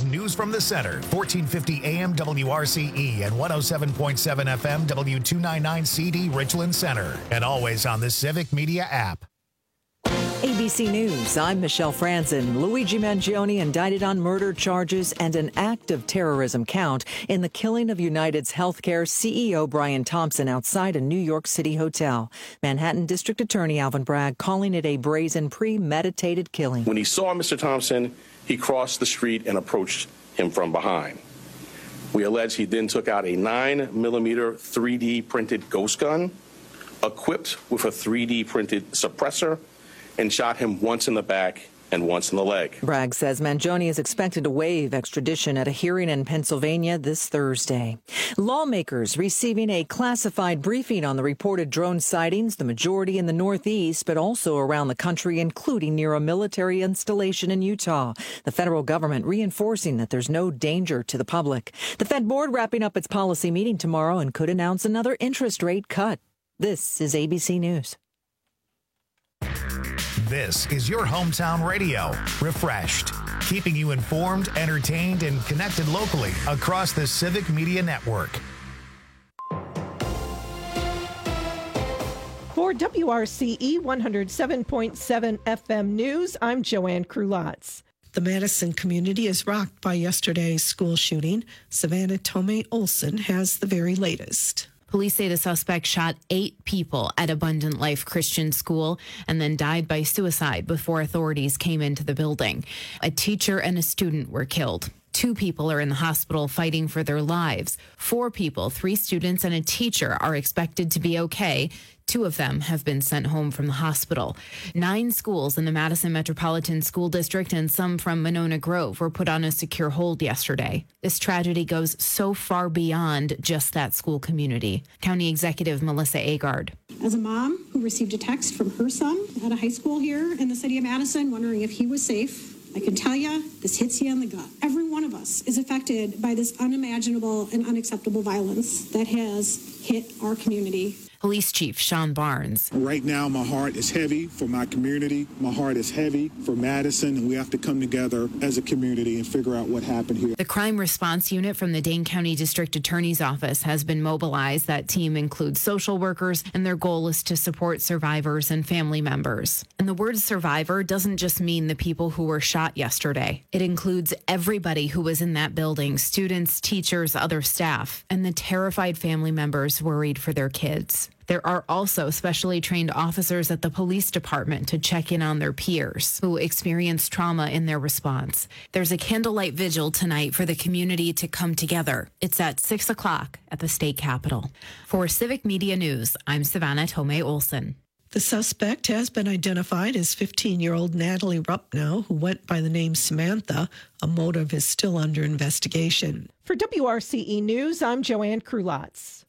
News from the Center, 1450 AM WRCE and 107.7 FM W299CD Richland Center. And always on the Civic Media app. ABC News, I'm Michelle Franzen. Luigi Mangione indicted on murder charges and an act of terrorism count in the killing of United's healthcare CEO Brian Thompson outside a New York City hotel. Manhattan District Attorney Alvin Bragg calling it a brazen, premeditated killing. When he saw Mr. Thompson, he crossed the street and approached him from behind. We allege he then took out a 9mm 3D printed ghost gun, equipped with a 3D printed suppressor, and shot him once in the back and once in the leg. Bragg says Mangione is expected to waive extradition at a hearing in Pennsylvania this Thursday. Lawmakers receiving a classified briefing on the reported drone sightings, the majority in the Northeast, but also around the country, including near a military installation in Utah. The federal government reinforcing that there's no danger to the public. The Fed board wrapping up its policy meeting tomorrow and could announce another interest rate cut. This is ABC News. This is your hometown radio, refreshed, keeping you informed, entertained, and connected locally across the Civic Media Network. For WRCE 107.7 FM News, I'm Joanne Krulotz. The Madison community is rocked by yesterday's school shooting. Savannah Tomei Olson has the very latest. Police say the suspect shot 8 people at Abundant Life Christian School and then died by suicide before authorities came into the building. A teacher and a student were killed. 2 people are in the hospital fighting for their lives. 4 people, 3 students and a teacher, are expected to be okay. 2 of them have been sent home from the hospital. 9 schools in the Madison Metropolitan School District and some from Monona Grove were put on a secure hold yesterday. This tragedy goes so far beyond just that school community. County Executive Melissa Agard. As a mom who received a text from her son at a high school here in the city of Madison wondering if he was safe, I can tell you, this hits you in the gut. Every one of us is affected by this unimaginable and unacceptable violence that has hit our community. Police Chief Sean Barnes. Right now, my heart is heavy for my community. My heart is heavy for Madison, and we have to come together as a community and figure out what happened here. The crime response unit from the Dane County District Attorney's Office has been mobilized. That team includes social workers, and their goal is to support survivors and family members. And the word survivor doesn't just mean the people who were shot yesterday. It includes everybody who was in that building, students, teachers, other staff, and the terrified family members worried for their kids. There are also specially trained officers at the police department to check in on their peers who experienced trauma in their response. There's a candlelight vigil tonight for the community to come together. It's at 6 o'clock at the state capitol. For Civic Media News, I'm Savannah Tomei Olson. The suspect has been identified as 15-year-old Natalie Rupno, who went by the name Samantha. A motive is still under investigation. For WRCE News, I'm Joanne Krulotz.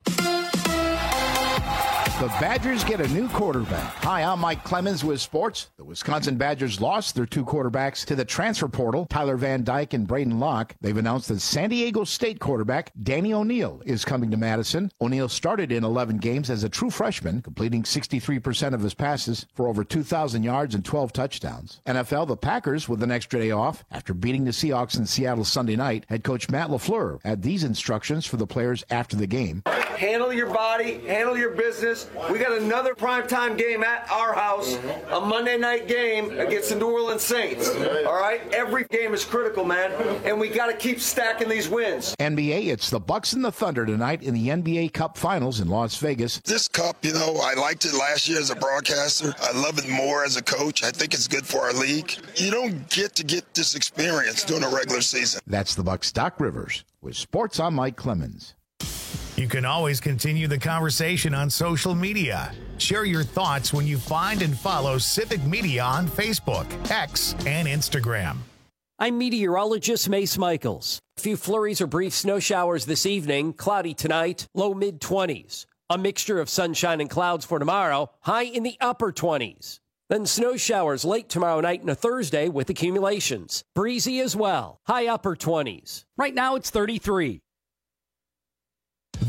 The Badgers get a new quarterback. Hi, I'm Mike Clemens with sports. The Wisconsin Badgers lost their 2 quarterbacks to the transfer portal, Tyler Van Dyke and Braden Locke. They've announced that San Diego State quarterback Danny O'Neal is coming to Madison. O'Neal started in 11 games as a true freshman, completing 63% of his passes for over 2,000 yards and 12 touchdowns. NFL, the Packers with an extra day off after beating the Seahawks in Seattle Sunday night. Head coach Matt LaFleur had these instructions for the players after the game. Handle your body, handle your business. We got another primetime game at our house, a Monday night game against the New Orleans Saints. All right? Every game is critical, man, and we got to keep stacking these wins. NBA, it's the Bucks and the Thunder tonight in the NBA Cup Finals in Las Vegas. This cup, I liked it last year as a broadcaster. I love it more as a coach. I think it's good for our league. You don't get to get this experience during a regular season. That's the Bucks' Doc Rivers. With sports, I'm Mike Clemens. You can always continue the conversation on social media. Share your thoughts when you find and follow Civic Media on Facebook, X, and Instagram. I'm meteorologist Mace Michaels. A few flurries or brief snow showers this evening, cloudy tonight, low mid-20s. A mixture of sunshine and clouds for tomorrow, high in the upper 20s. Then snow showers late tomorrow night and a Thursday with accumulations. Breezy as well, high upper 20s. Right now it's 33.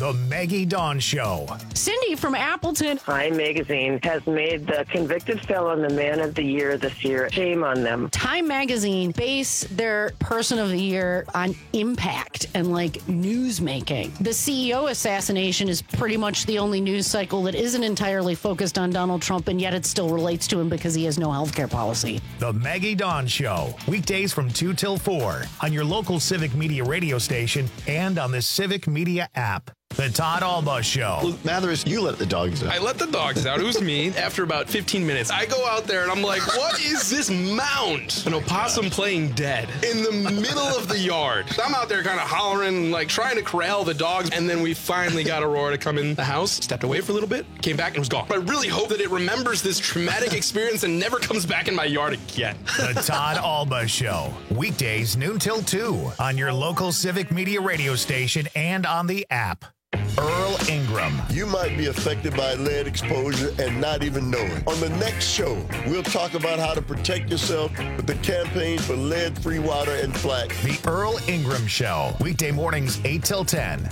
The Maggie Dawn Show. Cindy from Appleton. Time Magazine has made the convicted felon the man of the year this year. Shame on them. Time Magazine base their person of the year on impact and like news making. The CEO assassination is pretty much the only news cycle that isn't entirely focused on Donald Trump, and yet it still relates to him because he has no healthcare policy. The Maggie Dawn Show. Weekdays from 2 till 4 on your local Civic Media radio station and on the Civic Media app. The Todd Alba Show. Luke Mathers, you let the dogs out. I let the dogs out. It was me. After about 15 minutes, I go out there and I'm like, what is this mound? An opossum playing dead in the middle of the yard. I'm out there kind of hollering, like trying to corral the dogs. And then we finally got Aurora to come in the house, stepped away for a little bit, came back and was gone. But I really hope that it remembers this traumatic experience and never comes back in my yard again. The Todd Alba Show. Weekdays noon till 2 on your local Civic Media radio station and on the app. Earl Ingram. You might be affected by lead exposure and not even know it. On the next show, we'll talk about how to protect yourself with the campaign for lead-free water and flax. The Earl Ingram Show. Weekday mornings 8 till 10.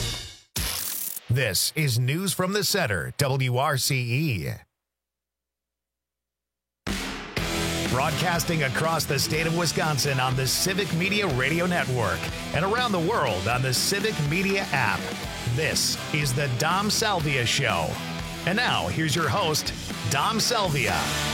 This is News from the Center, WRCE. Broadcasting across the state of Wisconsin on the Civic Media Radio Network and around the world on the Civic Media app. This is the Dom Salvia Show. And now, here's your host, Dom Salvia.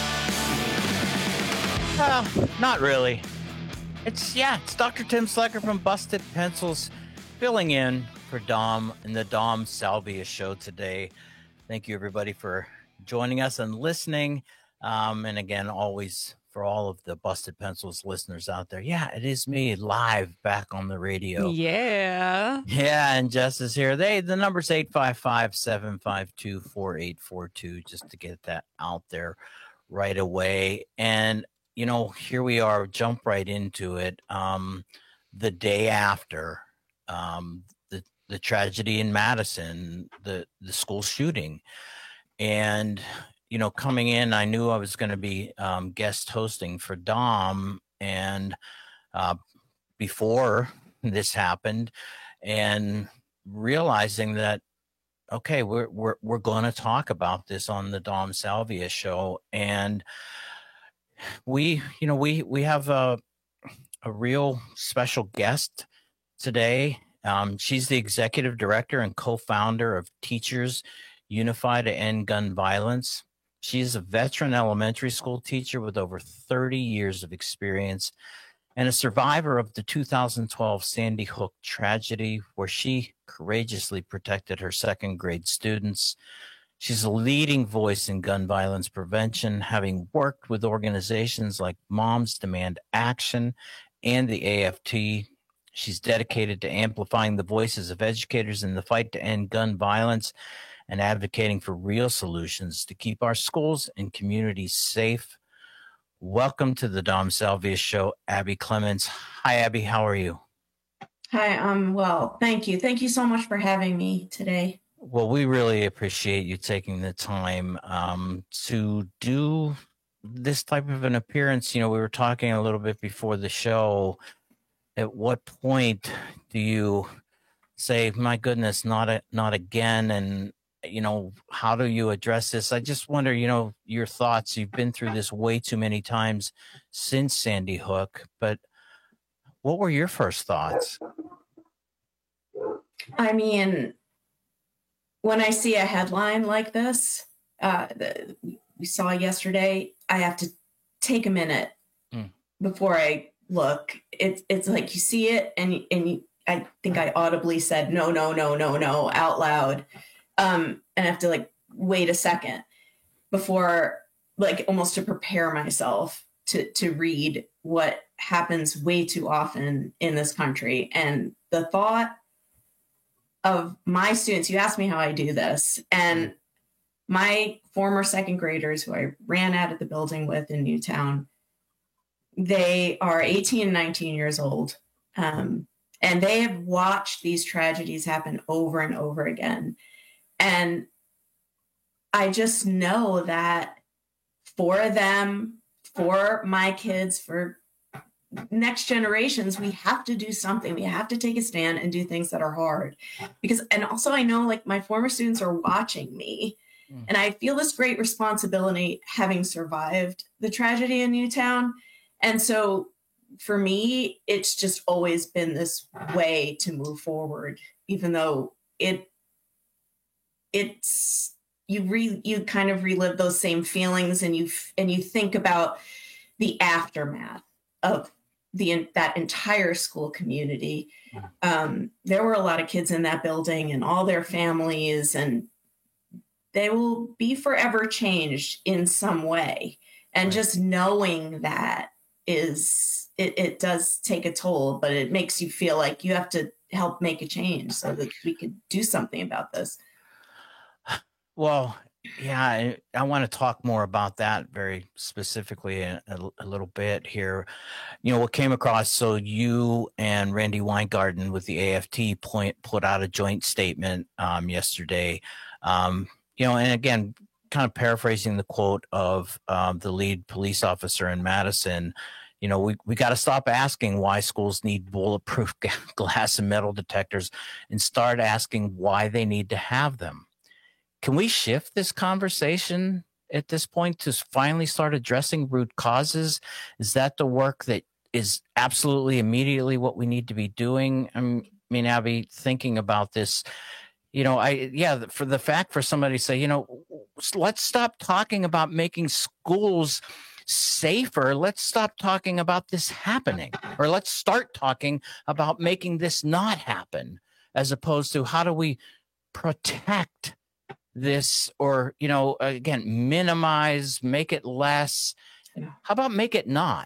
Not really. It's Dr. Tim Slecker from Busted Pencils filling in for Dom in the Dom Salvia Show today. Thank you, everybody, for joining us and listening. And again, always for all of the Busted Pencils listeners out there. Yeah, it is me live back on the radio. Yeah. Yeah, and Jess is here. The number's 855-752-4842, just to get that out there right away. And, you know, here we are, jump right into it. The day after the tragedy in Madison, the school shooting. And you know, coming in, I knew I was going to be guest hosting for Dom, and before this happened, and realizing that, okay, we're going to talk about this on the Dom Salvia Show, and we have a real special guest today. She's the executive director and co-founder of Teachers Unified to End Gun Violence. She is a veteran elementary school teacher with over 30 years of experience and a survivor of the 2012 Sandy Hook tragedy, where she courageously protected her second grade students. She's a leading voice in gun violence prevention, having worked with organizations like Moms Demand Action and the AFT. She's dedicated to amplifying the voices of educators in the fight to end gun violence and advocating for real solutions to keep our schools and communities safe. Welcome to the Dom Salvia Show, Abby Clements. Hi, Abby. How are you? Hi, I'm well. Thank you. Thank you so much for having me today. Well, we really appreciate you taking the time to do this type of an appearance. You know, we were talking a little bit before the show. At what point do you say, my goodness, not again? And you know, how do you address this? I just wonder, you know, your thoughts. You've been through this way too many times since Sandy Hook, but what were your first thoughts? I mean, when I see a headline like this, that we saw yesterday, I have to take a minute before I look. It's like you see it and I think I audibly said, no, out loud. And I have to like wait a second before, like, almost to prepare myself to read what happens way too often in this country. And the thought of my students, you asked me how I do this, and my former second graders who I ran out of the building with in Newtown, they are 18 and 19 years old. And they have watched these tragedies happen over and over again. And I just know that for them, for my kids, for next generations, we have to do something. We have to take a stand and do things that are hard. And also I know like my former students are watching me, and I feel this great responsibility having survived the tragedy in Newtown. And so for me, it's just always been this way to move forward, even though it's you kind of relive those same feelings, and you think about the aftermath of that entire school community. There were a lot of kids in that building and all their families, and they will be forever changed in some way. And just knowing that it does take a toll, but it makes you feel like you have to help make a change so that we could do something about this. Well, yeah, I want to talk more about that very specifically a little bit here. What came across, so you and Randy Weingarten with the AFT put out a joint statement yesterday. And again, kind of paraphrasing the quote of the lead police officer in Madison, we got to stop asking why schools need bulletproof glass and metal detectors and start asking why they need to have them. Can we shift this conversation at this point to finally start addressing root causes? Is that the work that is absolutely immediately what we need to be doing? I mean, Abby, thinking about this, for somebody to say, let's stop talking about making schools safer. Let's stop talking about this happening, or let's start talking about making this not happen, as opposed to how do we protect this, or, again, minimize, make it less. How about make it not?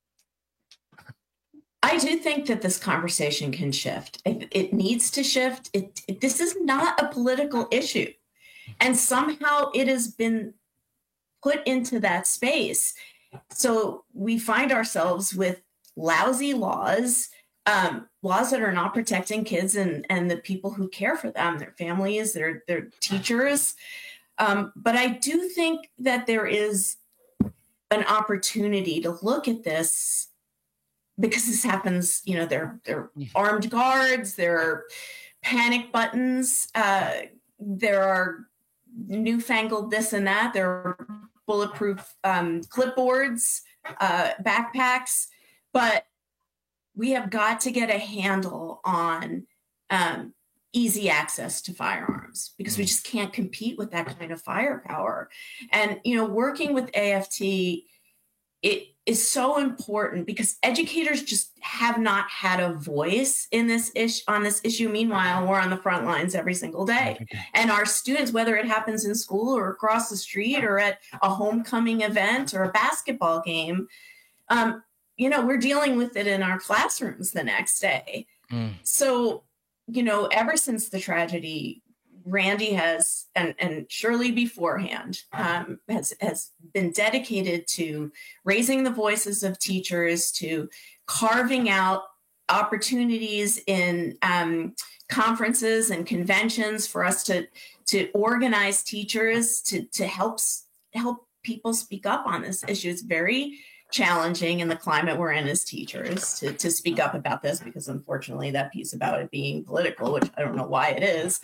I do think that this conversation can shift. It needs to shift. This is not a political issue. And somehow it has been put into that space. So we find ourselves with lousy laws, laws that are not protecting kids and the people who care for them, their families, their teachers. But I do think that there is an opportunity to look at this, because this happens, they're armed guards, there are panic buttons, there are newfangled this and that, there are bulletproof clipboards, backpacks, but we have got to get a handle on easy access to firearms, because we just can't compete with that kind of firepower. And, working with AFT, it is so important because educators just have not had a voice in this on this issue. Meanwhile, we're on the front lines every single day. And our students, whether it happens in school or across the street or at a homecoming event or a basketball game, we're dealing with it in our classrooms the next day. So, ever since the tragedy, Randy has, and Shirley beforehand, has been dedicated to raising the voices of teachers, to carving out opportunities in conferences and conventions for us to organize teachers to help people speak up on this issue. It's very challenging in the climate we're in as teachers to speak up about this, because unfortunately that piece about it being political, which I don't know why it is,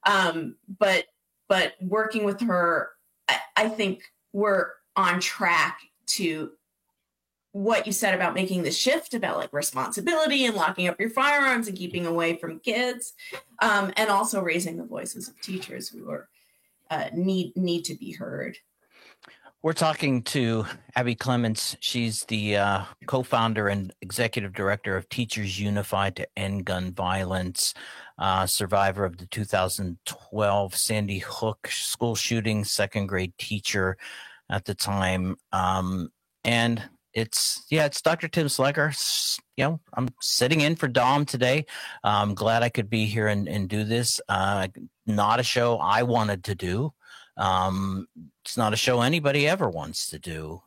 but working with her, I think we're on track to what you said about making the shift about like responsibility and locking up your firearms and keeping away from kids, and also raising the voices of teachers who are need to be heard. We're talking to Abby Clements. She's the co-founder and executive director of Teachers Unified to End Gun Violence, survivor of the 2012 Sandy Hook school shooting, second grade teacher at the time. And it's Dr. Tim Slegger. I'm sitting in for Dom today. I'm glad I could be here and do this. Not a show I wanted to do. It's not a show anybody ever wants to do.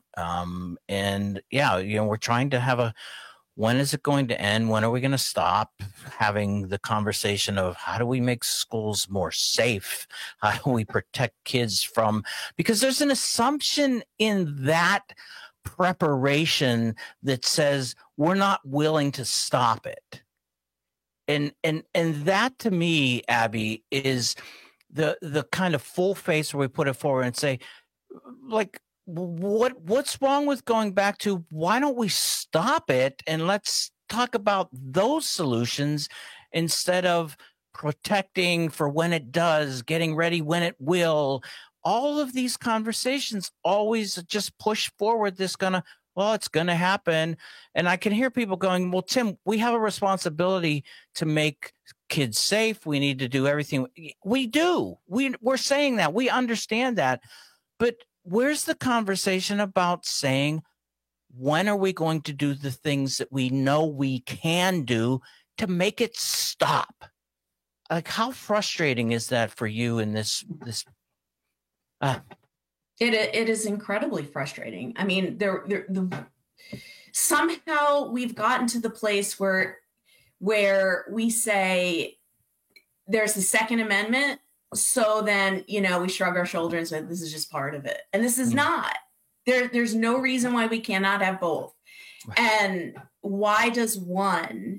We're trying to have when is it going to end? When are we going to stop having the conversation of how do we make schools more safe? How do we protect kids because there's an assumption in that preparation that says we're not willing to stop it. And that to me, Abby, is the kind of full face where we put it forward and say, like, what's wrong with going back to why don't we stop it and let's talk about those solutions instead of protecting for when it does, getting ready when it will. All of these conversations always just push forward this it's going to happen. And I can hear people going, well, Tim, we have a responsibility to make kids safe. We need to do everything. We do. We're saying that. We understand that. But where's the conversation about saying, when are we going to do the things that we know we can do to make it stop? Like, how frustrating is that for you in this? It is incredibly frustrating. I mean, somehow we've gotten to the place where we say there's the Second Amendment. So then, we shrug our shoulders and say, this is just part of it. And this is not. There's no reason why we cannot have both. And why does one,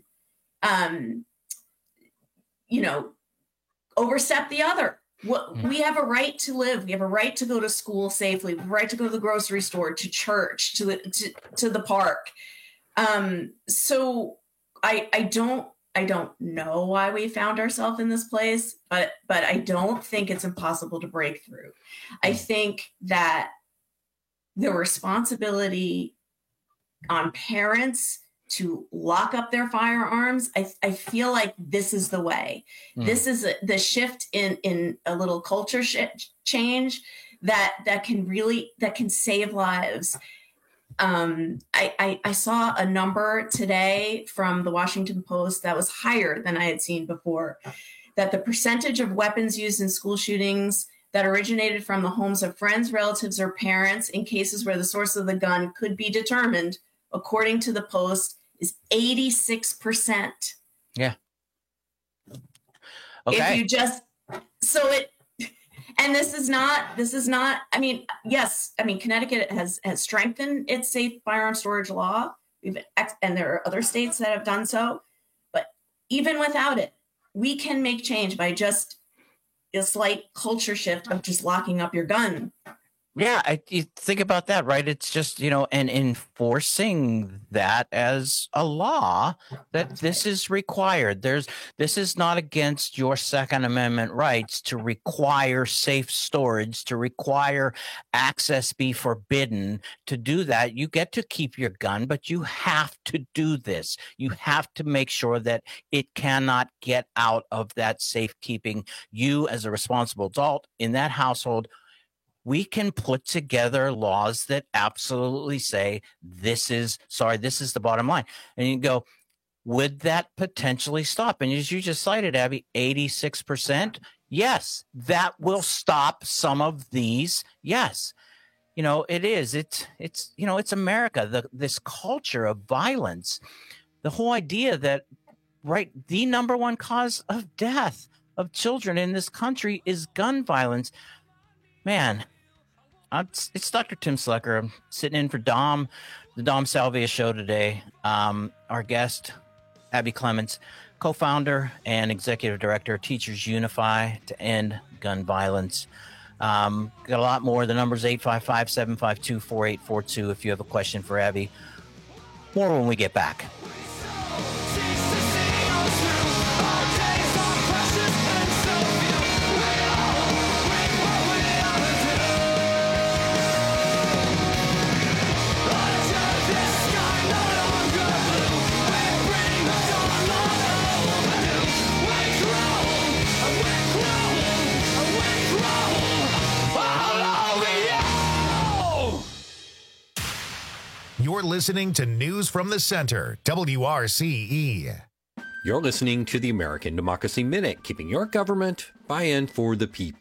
overstep the other? We have a right to live. We have a right to go to school safely. We have a right to go to the grocery store, to church, to the park. So I don't know why we found ourselves in this place, but I don't think it's impossible to break through. I think that the responsibility on parents to lock up their firearms, I feel like this is the way. This is the shift in a little culture change that can save lives. I saw a number today from the Washington Post that was higher than I had seen before, that the percentage of weapons used in school shootings that originated from the homes of friends, relatives, or parents in cases where the source of the gun could be determined, according to the Post, is 86%. Yeah. Okay. If you just, and this is not, I mean, yes, I mean, Connecticut has strengthened its safe firearm storage law, and there are other states that have done so. But even without it, we can make change by just a slight culture shift of just locking up your gun. Yeah, you think about that, right? It's just, and enforcing that as a law, that this is required. This is not against your Second Amendment rights to require safe storage, to require access be forbidden. To do that, you get to keep your gun, but you have to do this. You have to make sure that it cannot get out of that safekeeping. You, as a responsible adult in that household, we can put together laws that absolutely say this is the bottom line. And you go, would that potentially stop? And as you just cited, Abby, 86%. Yes, that will stop some of these. Yes. It is. It's America, this culture of violence, the whole idea that, right, the number one cause of death of children in this country is gun violence. Man, it's Dr. Tim Slecker. I'm sitting in for the Dom Salvia show today. Our guest, Abby Clements, co-founder and executive director of Teachers Unify to End Gun Violence. Got a lot more. The number's 855-752-4842 if you have a question for Abby. More when we get back. You're listening to News from the Center, WRCE. You're listening to the American Democracy Minute, keeping your government by and for the people.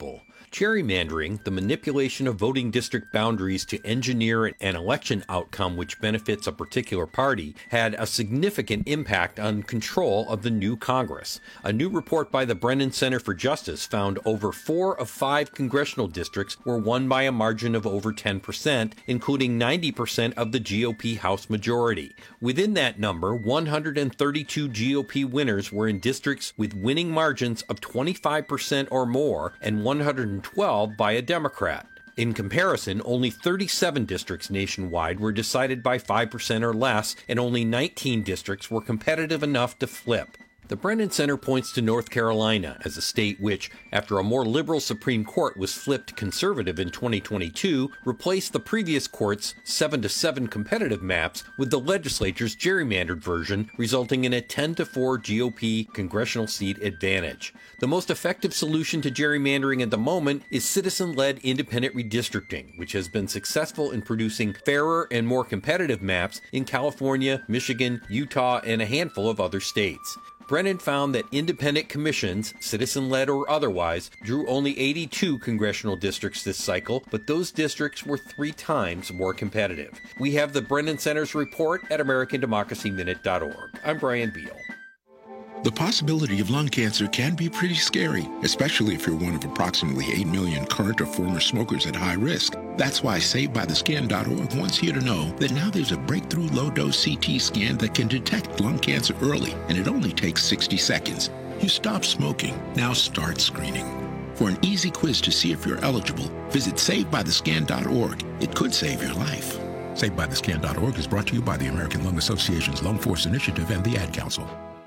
Gerrymandering, the manipulation of voting district boundaries to engineer an election outcome which benefits a particular party, had a significant impact on control of the new Congress. A new report by the Brennan Center for Justice found over 4 of 5 congressional districts were won by a margin of over 10%, including 90% of the GOP House majority. Within that number, 132 GOP winners were in districts with winning margins of 25% or more, and 112 by a Democrat. In comparison, only 37 districts nationwide were decided by 5% or less, and only 19 districts were competitive enough to flip. The Brennan Center points to North Carolina as a state which, after a more liberal Supreme Court was flipped conservative in 2022, replaced the previous court's 7-7 competitive maps with the legislature's gerrymandered version, resulting in a 10-4 GOP congressional seat advantage. The most effective solution to gerrymandering at the moment is citizen-led independent redistricting, which has been successful in producing fairer and more competitive maps in California, Michigan, Utah, and a handful of other states. Brennan found that independent commissions, citizen-led or otherwise, drew only 82 congressional districts this cycle, but those districts were 3 times more competitive. We have the Brennan Center's report at AmericanDemocracyMinute.org. I'm Brian Beal. The possibility of lung cancer can be pretty scary, especially if you're one of approximately 8 million current or former smokers at high risk. That's why SaveByTheScan.org wants you to know that now there's a breakthrough low-dose CT scan that can detect lung cancer early, and it only takes 60 seconds. You stop smoking, now start screening. For an easy quiz to see if you're eligible, visit SaveByTheScan.org. It could save your life. SaveByTheScan.org is brought to you by the American Lung Association's Lung Force Initiative and the Ad Council.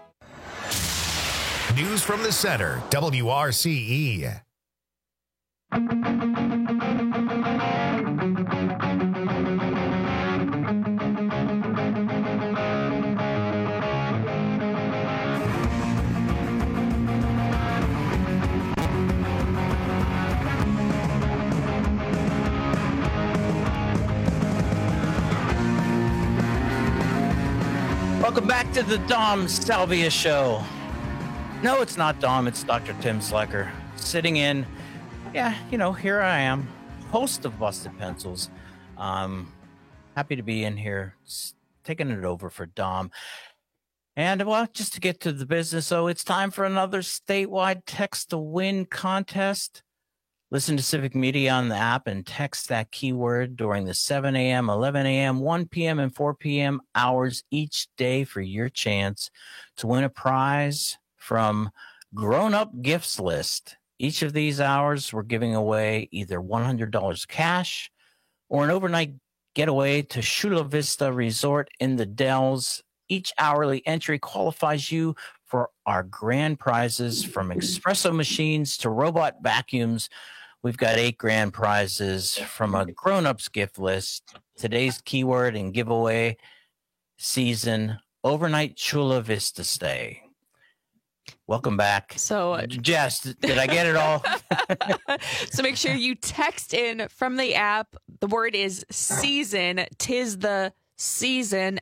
News from the Center, WRCE. Welcome back to the Dom Salvia Show. No, it's not Dom, it's Dr. Tim Slecker sitting in. Yeah, here I am, host of Busted Pencils. Happy to be in here, taking it over for Dom. And, well, just to get to the business, it's time for another statewide Text to Win contest. Listen to Civic Media on the app and text that keyword during the 7 a.m., 11 a.m., 1 p.m., and 4 p.m. hours each day for your chance to win a prize from Grown Up Gifts List. Each of these hours, we're giving away either $100 cash or an overnight getaway to Chula Vista Resort in the Dells. Each hourly entry qualifies you for our grand prizes, from espresso machines to robot vacuums. We've got 8 grand prizes from a grown-ups gift list. Today's keyword and giveaway season, overnight Chula Vista stay. Welcome back. So, Jess, did I get it all? So make sure you text in from the app. The word is season. 'Tis the season.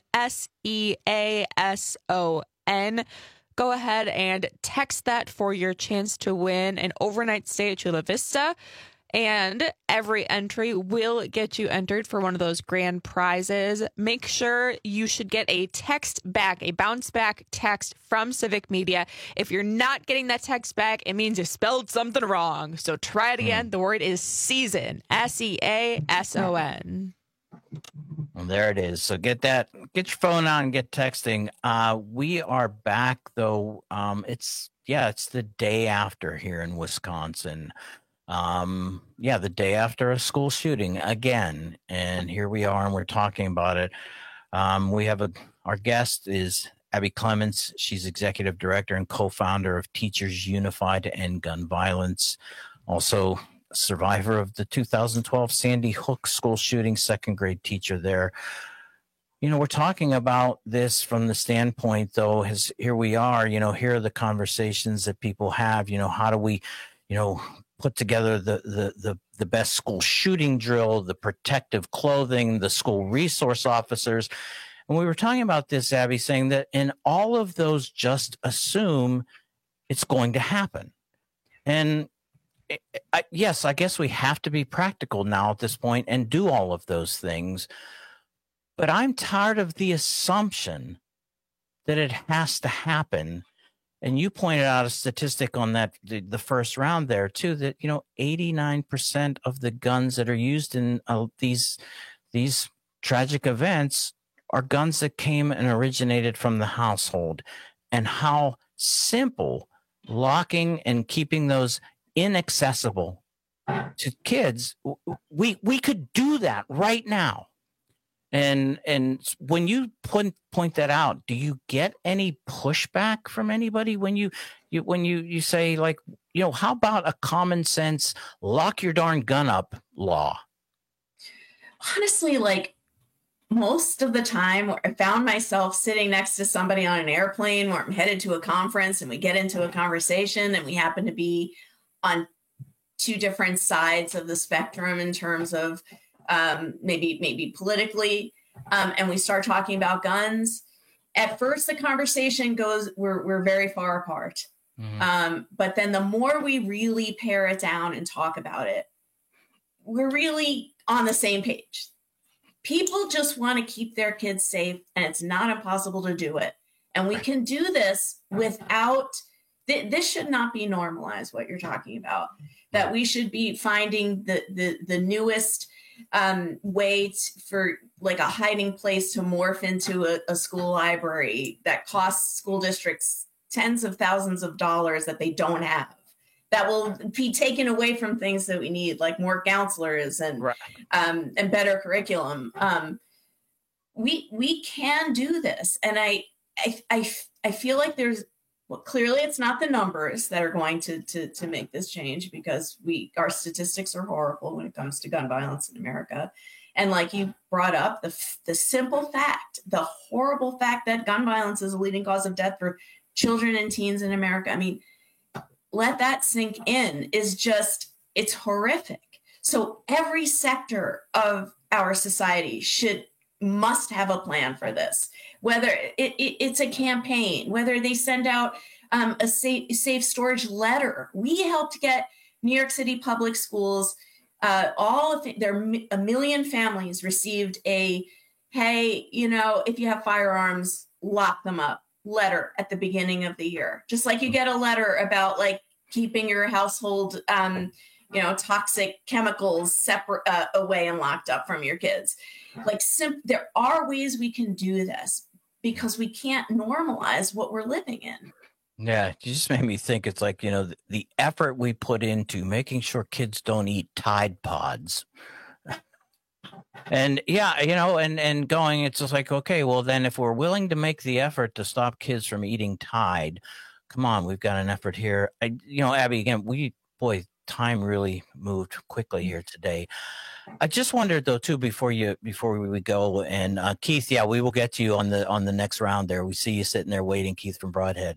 SEASON. Go ahead and text that for your chance to win an overnight stay at Chula Vista. And every entry will get you entered for one of those grand prizes. Make sure you should get a text back, a bounce back text from Civic Media. If you're not getting that text back, it means you spelled something wrong. So try it again. The word is season. SEASON. Well, there it is. So get your phone out and get texting. We are back though. It's the day after here in Wisconsin. The day after a school shooting again. And here we are, and we're talking about it. We have our guest is Abby Clements. She's executive director and co-founder of Teachers Unified to End Gun Violence. Also a survivor of the 2012 Sandy Hook school shooting, second grade teacher there. We're talking about this from the standpoint, though, here we are, here are the conversations that people have, how do we, put together the best school shooting drill, the protective clothing, the school resource officers. And we were talking about this, Abby, saying that in all of those, just assume it's going to happen. And yes, I guess we have to be practical now at this point and do all of those things. But I'm tired of the assumption that it has to happen. And you pointed out a statistic on that, the first round there too, that, 89% of the guns that are used in these tragic events are guns that came and originated from the household, and how simple locking and keeping those inaccessible to kids. We could do that right now. And when you point that out, do you get any pushback from anybody when you say, like, how about a common sense lock your darn gun up law? Honestly, like, most of the time I found myself sitting next to somebody on an airplane where I'm headed to a conference, and we get into a conversation and we happen to be on two different sides of the spectrum in terms of maybe politically, and we start talking about guns. At first, the conversation goes, we're very far apart. Mm-hmm. But then the more we really pare it down and talk about it, we're really on the same page. People just want to keep their kids safe, and it's not impossible to do it. And we can do this without, this should not be normalized, what you're talking about, that we should be finding the newest way for like a hiding place to morph into a school library that costs school districts tens of thousands of dollars that they don't have, that will be taken away from things that we need, like more counselors and better curriculum. We can do this. And I feel like clearly it's not the numbers that are going to make this change, because our statistics are horrible when it comes to gun violence in America. And like you brought up, the simple fact, the horrible fact that gun violence is a leading cause of death for children and teens in America. I mean, let that sink in. It's horrific. So every sector of our society must have a plan for this, whether it's a campaign, whether they send out a safe storage letter. We helped get New York City public schools, all of their 1 million families received hey, if you have firearms, lock them up letter at the beginning of the year. Just like you get a letter about like keeping your household, toxic chemicals separate away and locked up from your kids. Like there are ways we can do this, because we can't normalize what we're living in. Yeah, you just made me think. It's like, the effort we put into making sure kids don't eat Tide Pods. And yeah, and going, it's just like, okay, well then if we're willing to make the effort to stop kids from eating Tide, come on, we've got an effort here. Abby, again, time really moved quickly here today. I just wondered though too, before we go, and Keith, yeah, we will get to you on the next round there. We see you sitting there waiting, Keith from Broadhead.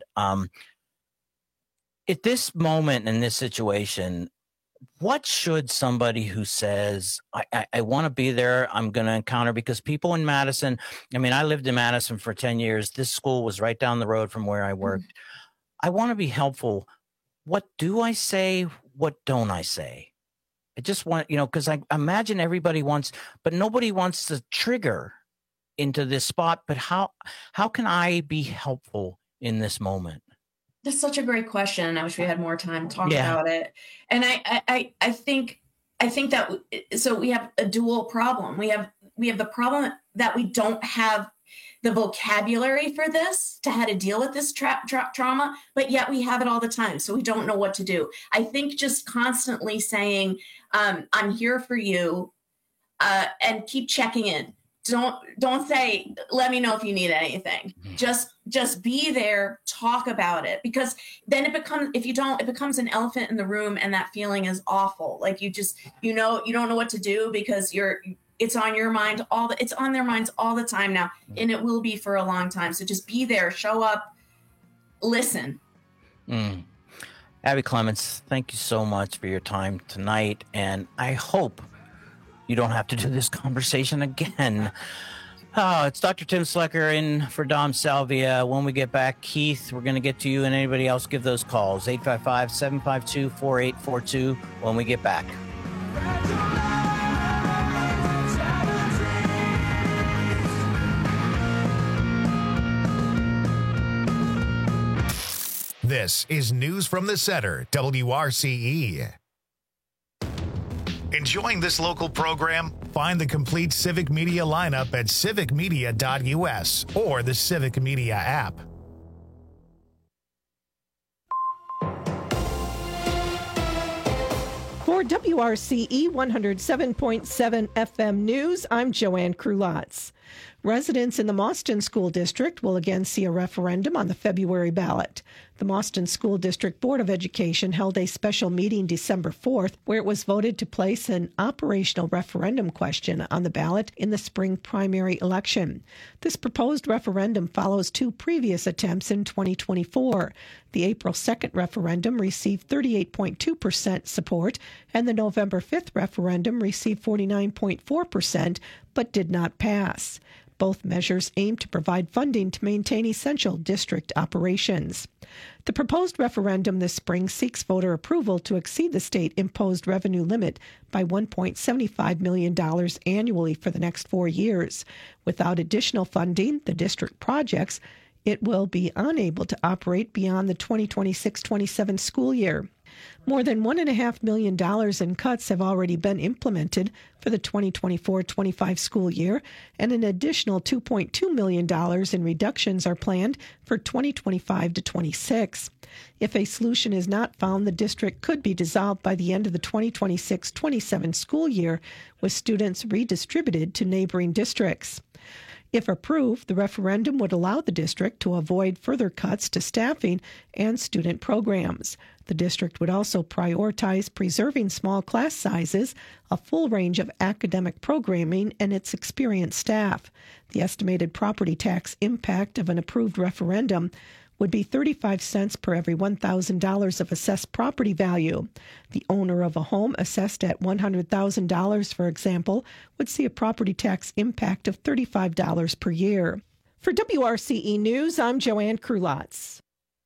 At this moment in this situation, what should somebody who says, I want to be there, I'm going to encounter, because people in Madison, I lived in Madison for 10 years. This school was right down the road from where I worked. Mm-hmm. I want to be helpful. What do I say? What don't I say? I just want, because I imagine everybody wants, but nobody wants to trigger into this spot. But how can I be helpful in this moment? That's such a great question. I wish we had more time to talk about it. And I think that, so we have a dual problem. We have the problem that we don't have the vocabulary for this, to how to deal with this trauma, but yet we have it all the time. So we don't know what to do. I think just constantly saying, I'm here for you, and keep checking in. Don't say, let me know if you need anything. Just be there, talk about it, because then it becomes an elephant in the room, and that feeling is awful. Like you don't know what to do, because it's on your mind it's on their minds all the time now, and it will be for a long time. So just be there, show up, listen. Abby Clements, thank you so much for your time tonight, and I hope you don't have to do this conversation again. Oh, it's Dr. Tim Slecker in for Dom Salvia. When we get back, Keith, we're going to get to you and anybody else. Give those calls, 855-752-4842 when we get back. This is News from the Center, WRCE. Enjoying this local program? Find the complete Civic Media lineup at civicmedia.us or the Civic Media app. For WRCE 107.7 FM News, I'm Joanne Krulotz. Residents in the Mauston School District will again see a referendum on the February ballot. The Mauston School District Board of Education held a special meeting December 4th where it was voted to place an operational referendum question on the ballot in the spring primary election. This proposed referendum follows two previous attempts in 2024. The April 2nd referendum received 38.2% support, and the November 5th referendum received 49.4%, but did not pass. Both measures aim to provide funding to maintain essential district operations. The proposed referendum this spring seeks voter approval to exceed the state-imposed revenue limit by $1.75 million annually for the next 4 years. Without additional funding, the district projects, it will be unable to operate beyond the 2026-27 school year. More than $1.5 million in cuts have already been implemented for the 2024-25 school year, and an additional $2.2 million in reductions are planned for 2025-26. If a solution is not found, the district could be dissolved by the end of the 2026-27 school year, with students redistributed to neighboring districts. If approved, the referendum would allow the district to avoid further cuts to staffing and student programs. The district would also prioritize preserving small class sizes, a full range of academic programming, and its experienced staff. The estimated property tax impact of an approved referendum would be 35 cents per every $1,000 of assessed property value. The owner of a home assessed at $100,000, for example, would see a property tax impact of $35 per year. For WRCE News, I'm Joanne Krulotz.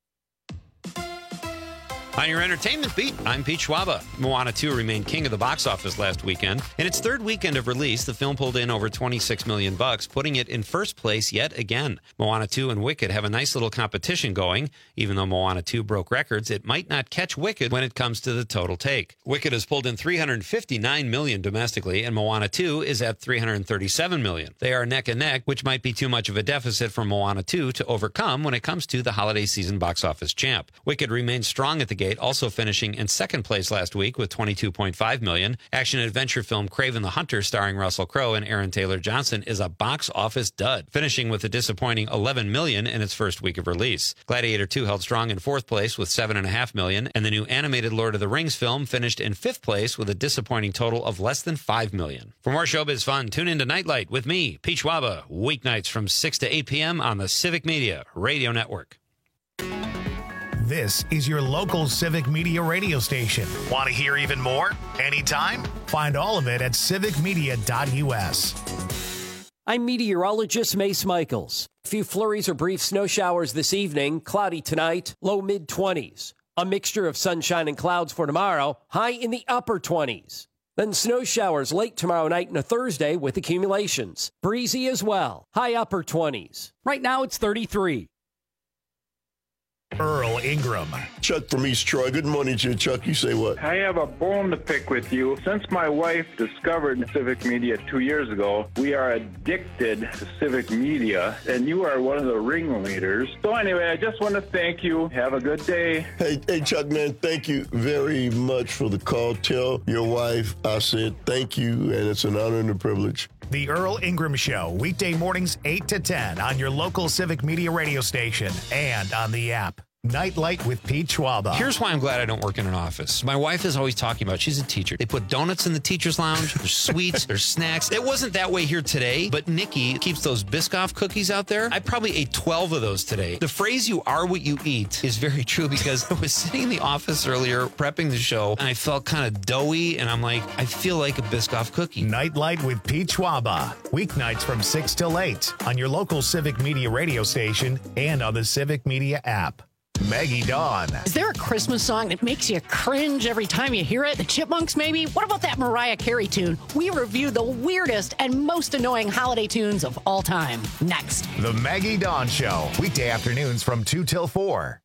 On your entertainment beat, I'm Pete Schwaba. Moana 2 remained king of the box office last weekend. In its third weekend of release, the film pulled in over $26 million, putting it in first place yet again. Moana 2 and Wicked have a nice little competition going. Even though Moana 2 broke records, it might not catch Wicked when it comes to the total take. Wicked has pulled in $359 million domestically, and Moana 2 is at $337 million. They are neck and neck, which might be too much of a deficit for Moana 2 to overcome when it comes to the holiday season box office champ. Wicked remains strong at the gate, also finishing in second place last week with $22.5 million. Action-adventure film Kraven the Hunter, starring Russell Crowe and Aaron Taylor Johnson, is a box office dud, finishing with a disappointing $11 million in its first week of release. Gladiator 2 held strong in fourth place with $7.5 million, and the new animated Lord of the Rings film finished in fifth place with a disappointing total of less than $5 million. For more showbiz fun, tune into Nightlight with me, Pete Schwaba, weeknights from 6 to 8 p.m. on the Civic Media Radio Network. This is your local Civic Media radio station. Want to hear even more? Anytime? Find all of it at civicmedia.us. I'm meteorologist Mace Michaels. A few flurries or brief snow showers this evening, cloudy tonight, low mid-20s. A mixture of sunshine and clouds for tomorrow, high in the upper 20s. Then snow showers late tomorrow night and a Thursday with accumulations. Breezy as well, high upper 20s. Right now it's 33. Earl Ingram. Chuck from East Troy. Good morning to you, Chuck. You say what? I have a bone to pick with you. Since my wife discovered Civic Media 2 years ago, we are addicted to Civic Media, and you are one of the ringleaders. So anyway, I just want to thank you. Have a good day. Hey, Chuck, man, thank you very much for the call. Tell your wife I said thank you, and it's an honor and a privilege. The Earl Ingram Show, weekday mornings 8 to 10 on your local Civic Media radio station and on the app. Nightlight with Pete Schwaba. Here's why I'm glad I don't work in an office. My wife is always talking about, she's a teacher. They put donuts in the teacher's lounge. There's sweets. There's snacks. It wasn't that way here today, but Nikki keeps those Biscoff cookies out there. I probably ate 12 of those today. The phrase, you are what you eat, is very true because I was sitting in the office earlier prepping the show and I felt kind of doughy and I'm like, I feel like a Biscoff cookie. Nightlight with Pete Schwaba. Weeknights from 6 till 8 on your local Civic Media radio station and on the Civic Media app. Maggie Dawn. Is there a Christmas song that makes you cringe every time you hear it? The Chipmunks, maybe? What about that Mariah Carey tune? We review the weirdest and most annoying holiday tunes of all time. Next. The Maggie Dawn Show. Weekday afternoons from 2 till 4.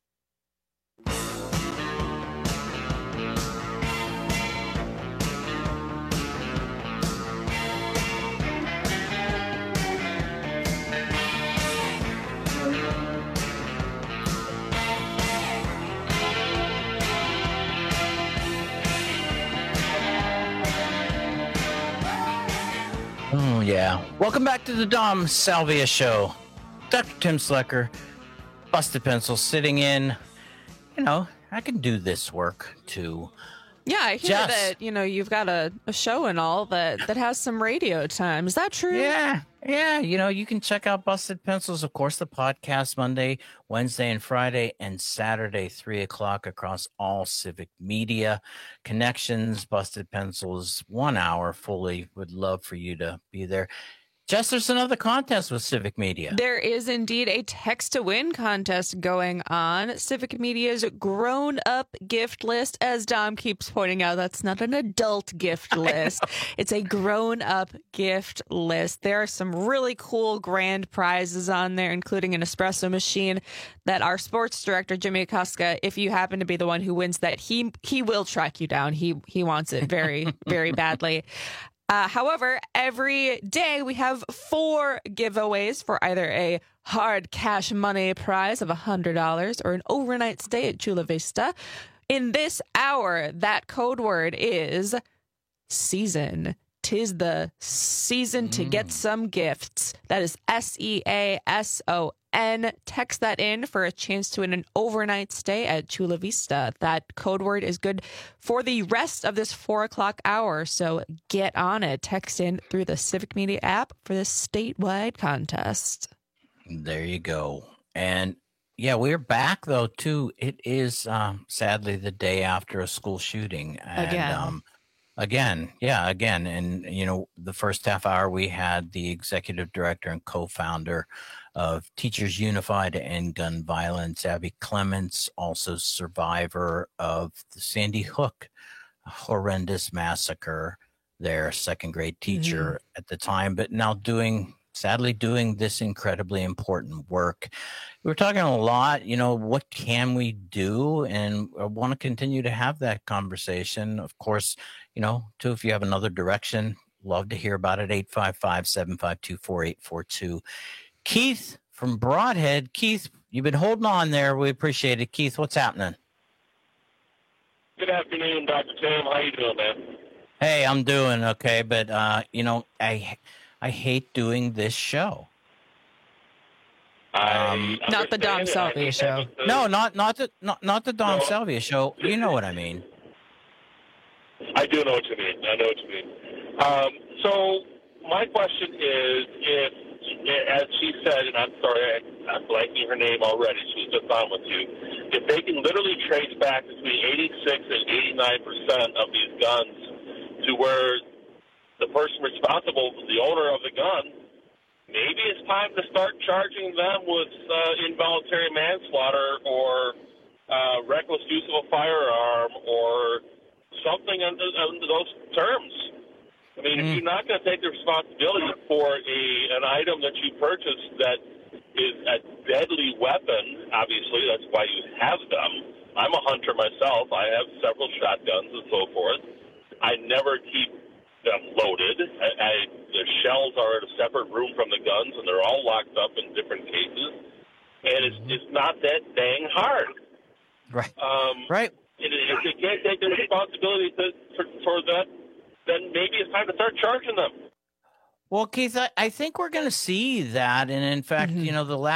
Oh, yeah. Welcome back to the Dom Salvia Show. Dr. Tim Slecker, Busted Pencil, sitting in. You know, I can do this work too. Yeah, I hear that, you've got a show and all that has some radio time. Is that true? Yeah. You can check out Busted Pencils, of course, the podcast Monday, Wednesday, and Friday, and Saturday, 3 o'clock across all Civic Media connections. Busted Pencils, 1 hour fully. Would love for you to be there. Jess, there's another contest with Civic Media. There is indeed a text to win contest going on. Civic Media's grown-up gift list, as Dom keeps pointing out, that's not an adult gift list. It's a grown-up gift list. There are some really cool grand prizes on there, including an espresso machine that our sports director, Jimmy Acosta, if you happen to be the one who wins that, he will track you down. He wants it very, very badly. However, every day we have 4 giveaways for either a hard cash money prize of $100 or an overnight stay at Chula Vista. In this hour, that code word is season. 'Tis the season to get some gifts. That is SEASON. Text that in for a chance to win an overnight stay at Chula Vista. That code word is good for the rest of this 4 o'clock hour, so get on it. Text in through the Civic Media app for this statewide contest. There you go. And yeah, we're back though too. It is sadly the day after a school shooting. And, Again. And, the first half hour, we had the executive director and co-founder of Teachers Unified to End Gun Violence, Abby Clements, also survivor of the Sandy Hook horrendous massacre, their second grade teacher at the time, but now sadly doing this incredibly important work. We were talking a lot, what can we do? And I want to continue to have that conversation. Of course, too, if you have another direction, love to hear about it. 855-752-4842. Keith from Broadhead. Keith, you've been holding on there. We appreciate it. Keith, what's happening? Good afternoon, Dr. Tim. How you doing, man? Hey, I'm doing okay, but, I hate doing this show. Not the Dom Salvia show. No, not the Dom Salvia show. You know what I mean. I do know what you mean. I know what you mean. So my question is, if, as she said, and I'm sorry, I'm blanking her name already. She was just on with you. If they can literally trace back between 86 and 89% of these guns to where the person responsible, the owner of the gun, maybe it's time to start charging them with involuntary manslaughter or reckless use of a firearm or something under those terms. I mean, if you're not going to take the responsibility for an item that you purchased that is a deadly weapon, obviously that's why you have them. I'm a hunter myself. I have several shotguns and so forth. I never keep them loaded. The shells are in a separate room from the guns, and they're all locked up in different cases. And it's not that dang hard. Right. Right. If you can't take the responsibility for that, then maybe it's time to start charging them. Well, Keith, I think we're going to see that. And in fact, the last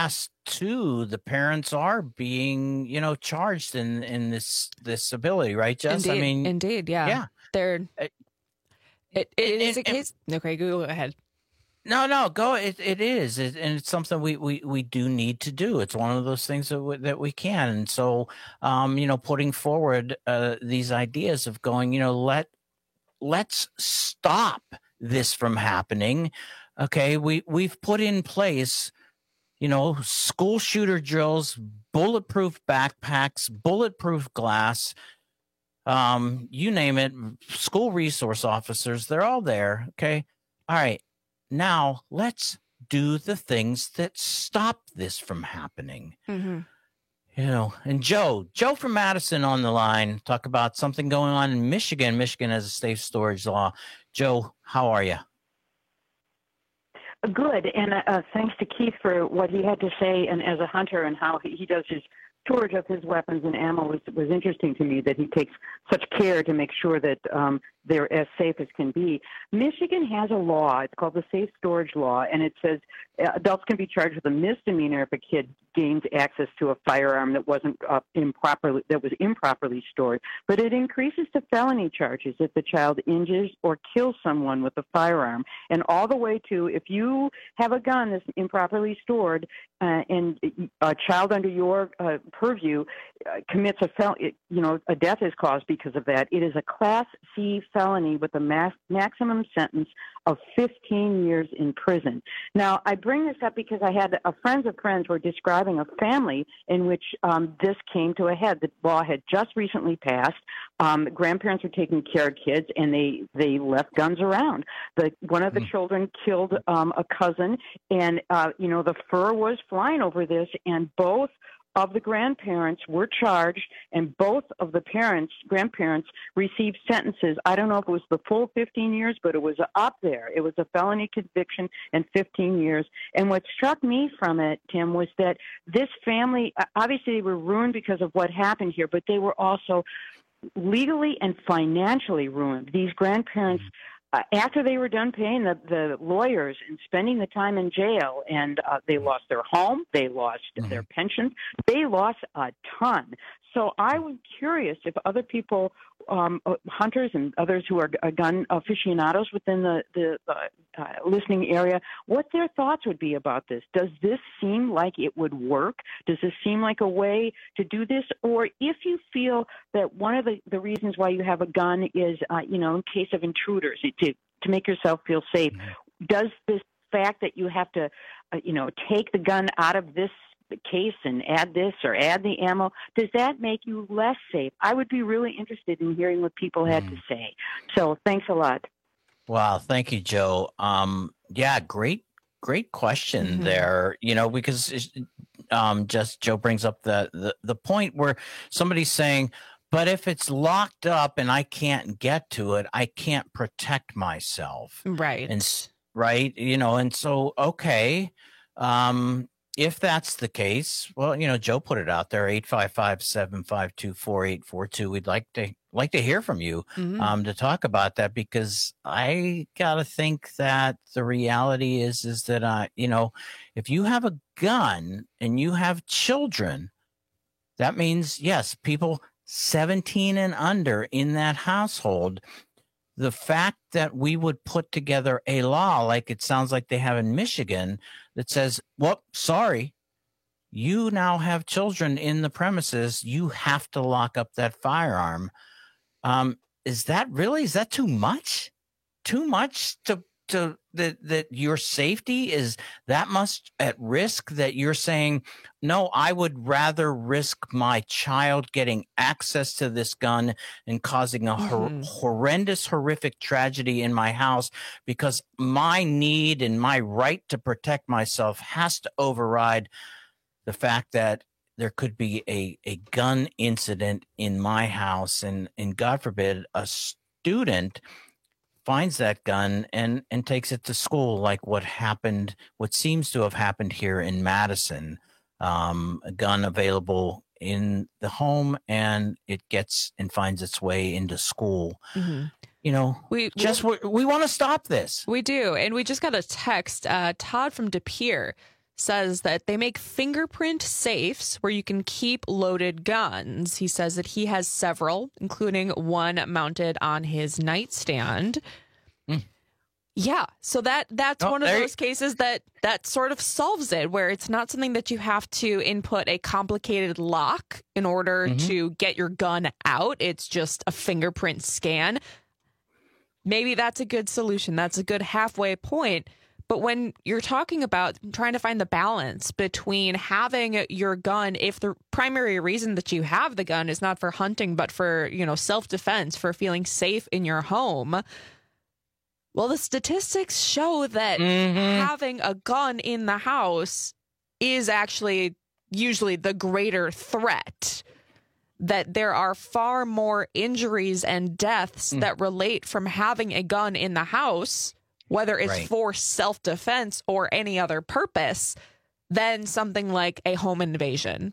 too, the parents are being, charged in this ability, right, Jess? Indeed, yeah. Yeah. They're it is a case. Okay, go ahead. No, go. It is, and it's something we do need to do. It's one of those things that we can. And so, putting forward these ideas of going, let's stop this from happening. Okay, we've put in place, school shooter drills, bulletproof backpacks, bulletproof glass. You name it, school resource officers, they're all there. Okay. All right. Now let's do the things that stop this from happening. Mm-hmm. And Joe from Madison on the line, talk about something going on in Michigan. Michigan has a safe storage law. Joe, how are you? Good. And thanks to Keith for what he had to say, and as a hunter and how he does his storage of his weapons and ammo was interesting to me, that he takes such care to make sure that they're as safe as can be. Michigan has a law. It's called the Safe Storage Law, and it says adults can be charged with a misdemeanor if a kid gains access to a firearm that was improperly stored. But it increases to felony charges if the child injures or kills someone with a firearm, and all the way to if you have a gun that's improperly stored and a child under your purview commits a death is caused because of that. It is a Class C felony with a maximum sentence of 15 years in prison. Now, I bring this up because I had friends of friends were describing a family in which this came to a head. The law had just recently passed. The grandparents were taking care of kids, and they left guns around. One of the children killed a cousin, and the fur was flying over this, and both of the grandparents were charged, and both of the grandparents received sentences. I don't know if it was the full 15 years, but it was up there. It was a felony conviction and 15 years. And what struck me from it, Tim, was that this family, obviously they were ruined because of what happened here, but they were also legally and financially ruined. These grandparents, after they were done paying the lawyers and spending the time in jail, and they lost their home, they lost their pensions, they lost a ton. So I was curious if other people, hunters and others who are gun aficionados within the listening area, what their thoughts would be about this. Does this seem like it would work? Does this seem like a way to do this? Or if you feel that one of the reasons why you have a gun is, in case of intruders, to make yourself feel safe, does this fact that you have to, take the gun out of this case and add this or add the ammo, does that make you less safe? I would be really interested in hearing what people had to say. So thanks a lot. Wow. Thank you, Joe. Great question there, because just Joe brings up the point where somebody's saying, but if it's locked up and I can't get to it, I can't protect myself. Right. Right. And so, okay. If that's the case, well, Joe put it out there, 855-752-4842. We'd like to hear from you to talk about that, because I got to think that the reality is that, if you have a gun and you have children, that means, yes, people 17 and under in that household. The fact that we would put together a law like it sounds like they have in Michigan that says, well, sorry, you now have children in the premises. You have to lock up that firearm. Is that too much? Too much that your safety is that much at risk that you're saying, no, I would rather risk my child getting access to this gun and causing a horrendous, horrific tragedy in my house, because my need and my right to protect myself has to override the fact that there could be a gun incident in my house, and God forbid a student finds that gun and takes it to school, like what seems to have happened here in Madison. A gun available in the home, and it gets and finds its way into school. We want to stop this. We do. And we just got a text. Todd from De Pere says that they make fingerprint safes where you can keep loaded guns. He says that he has several, including one mounted on his nightstand. Yeah, so that's one of those cases that sort of solves it, where it's not something that you have to input a complicated lock in order to get your gun out. It's just a fingerprint scan. Maybe that's a good solution. That's a good halfway point. But when you're talking about trying to find the balance between having your gun, if the primary reason that you have the gun is not for hunting, but for, self-defense, for feeling safe in your home, well, the statistics show that having a gun in the house is actually usually the greater threat. That there are far more injuries and deaths that relate from having a gun in the house, whether it's for self-defense or any other purpose, than something like a home invasion.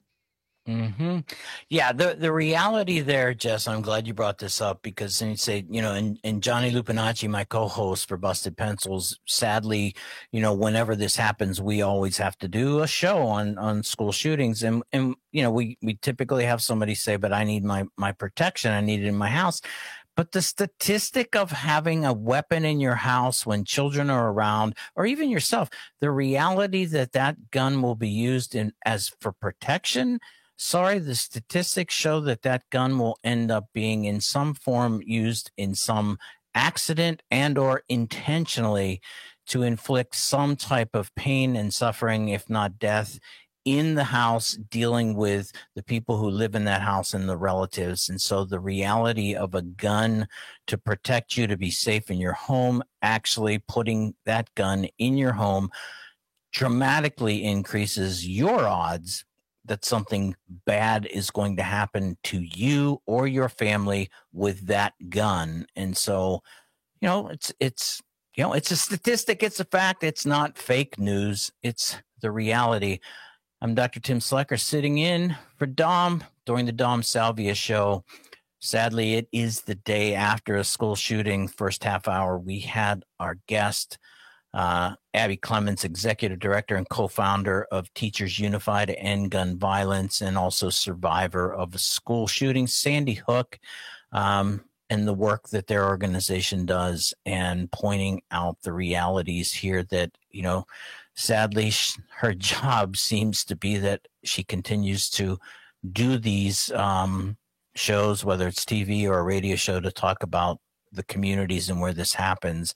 Yeah, the reality there, Jess, I'm glad you brought this up, because then you say, and Johnny Lupinacci, my co-host for Busted Pencils, sadly, whenever this happens, we always have to do a show on school shootings. And we typically have somebody say, but I need my protection. I need it in my house. But the statistic of having a weapon in your house when children are around, or even yourself, the reality that gun will be used as for protection. Sorry, the statistics show that gun will end up being in some form used in some accident and or intentionally to inflict some type of pain and suffering, if not death, in the house, dealing with the people who live in that house and the relatives. And so the reality of a gun to protect you, to be safe in your home, actually putting that gun in your home dramatically increases your odds that something bad is going to happen to you or your family with that gun. And so, it's a statistic. It's a fact. It's not fake news. It's the reality. I'm Dr. Tim Slecker, sitting in for Dom during the Dom Salvia show. Sadly, it is the day after a school shooting. First half hour, we had our guest, Abby Clemens, executive director and co-founder of Teachers Unified to End Gun Violence, and also survivor of a school shooting, Sandy Hook, and the work that their organization does, and pointing out the realities here that, sadly, her job seems to be that she continues to do these shows, whether it's TV or a radio show, to talk about the communities and where this happens.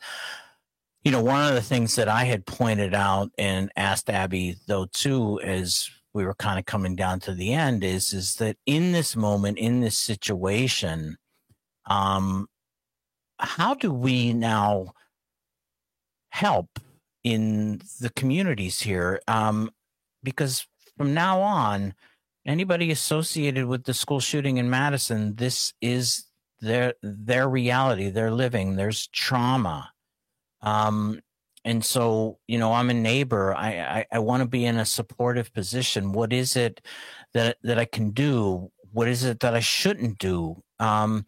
One of the things that I had pointed out and asked Abby, though, too, as we were kind of coming down to the end, is that in this moment, in this situation, how do we now help in the communities here? Because from now on, anybody associated with the school shooting in Madison, this is their reality. They're living. There's trauma. And so, I'm a neighbor. I want to be in a supportive position. What is it that I can do? What is it that I shouldn't do? And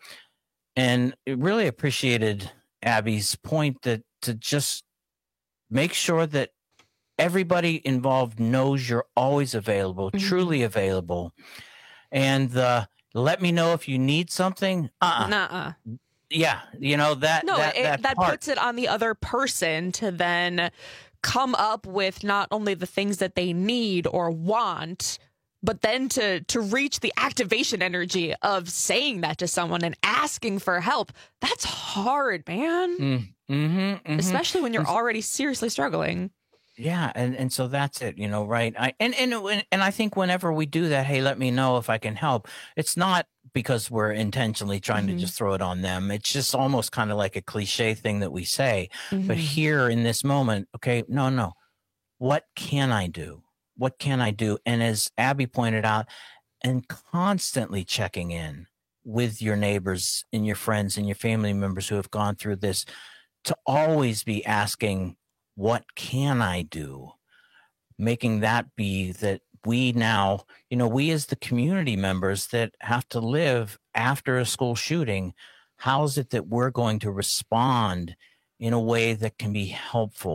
I really appreciated Abby's point that to just make sure that everybody involved knows you're always available, truly available. And let me know if you need something. Nuh-uh. Yeah, that puts it on the other person to then come up with not only the things that they need or want, but then to reach the activation energy of saying that to someone and asking for help. That's hard, man. Especially when you're already seriously struggling. Yeah, and so that's it, right? And I think whenever we do that, hey, let me know if I can help. It's not because we're intentionally trying to just throw it on them. It's just almost kind of like a cliche thing that we say. But here in this moment, okay, no. What can I do? What can I do? And as Abby pointed out, and constantly checking in with your neighbors and your friends and your family members who have gone through this, to always be asking, what can I do? Making that be that we now, we as the community members that have to live after a school shooting, how is it that we're going to respond in a way that can be helpful?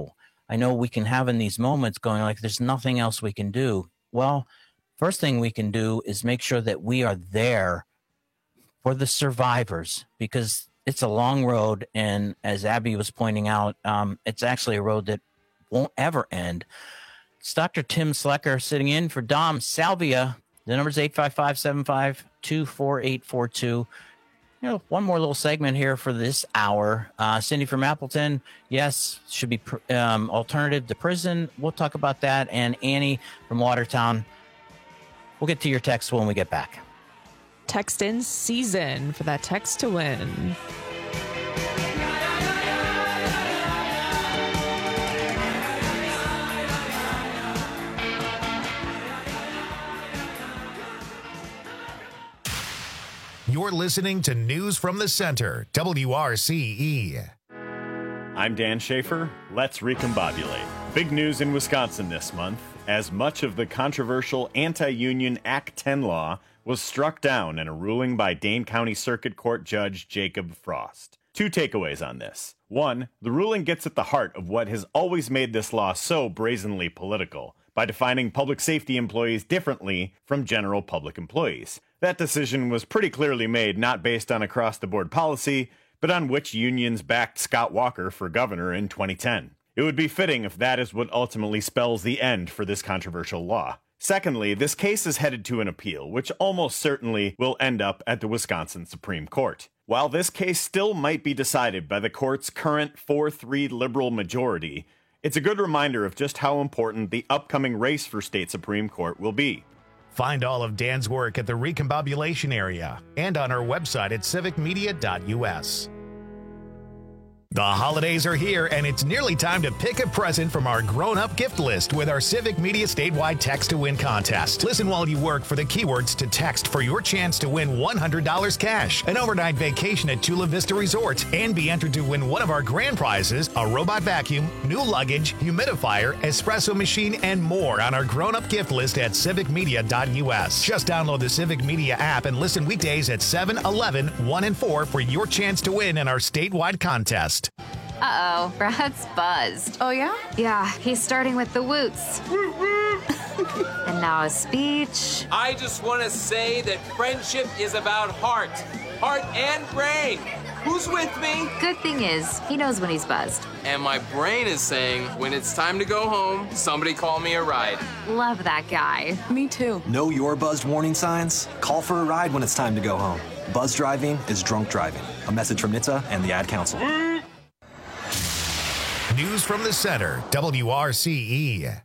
I know we can have in these moments going like, there's nothing else we can do. Well, first thing we can do is make sure that we are there for the survivors, because it's a long road. And as Abby was pointing out, it's actually a road that won't ever end. It's Dr. Tim Slecker sitting in for Dom Salvia. The number is 855-752-4842. One more little segment here for this hour. Cindy from Appleton, yes, should be alternative to prison. We'll talk about that. And Annie from Watertown. We'll get to your text when we get back. Text in season for that text to win. You're listening to News from the Center, WRCE. I'm Dan Schaefer. Let's recombobulate. Big news in Wisconsin this month, as much of the controversial anti-union Act 10 law was struck down in a ruling by Dane County Circuit Court Judge Jacob Frost. Two takeaways on this. One, the ruling gets at the heart of what has always made this law so brazenly political, by defining public safety employees differently from general public employees. That decision was pretty clearly made not based on across-the-board policy, but on which unions backed Scott Walker for governor in 2010. It would be fitting if that is what ultimately spells the end for this controversial law. Secondly, this case is headed to an appeal, which almost certainly will end up at the Wisconsin Supreme Court. While this case still might be decided by the court's current 4-3 liberal majority, it's a good reminder of just how important the upcoming race for state Supreme Court will be. Find all of Dan's work at the Recombobulation area and on our website at civicmedia.us. The holidays are here, and it's nearly time to pick a present from our grown-up gift list with our Civic Media statewide Text to Win contest. Listen while you work for the keywords to text for your chance to win $100 cash, an overnight vacation at Chula Vista Resort, and be entered to win one of our grand prizes, a robot vacuum, new luggage, humidifier, espresso machine, and more on our grown-up gift list at civicmedia.us. Just download the Civic Media app and listen weekdays at 7, 11, 1, and 4 for your chance to win in our statewide contest. Uh-oh, Brad's buzzed. Oh, yeah? Yeah, he's starting with the woots. And now a speech. I just want to say that friendship is about heart and brain. Who's with me? Good thing is, he knows when he's buzzed. And my brain is saying, when it's time to go home, somebody call me a ride. Love that guy. Me too. Know your buzzed warning signs? Call for a ride when it's time to go home. Buzz driving is drunk driving. A message from NHTSA and the Ad Council. News from the Center, WRCE.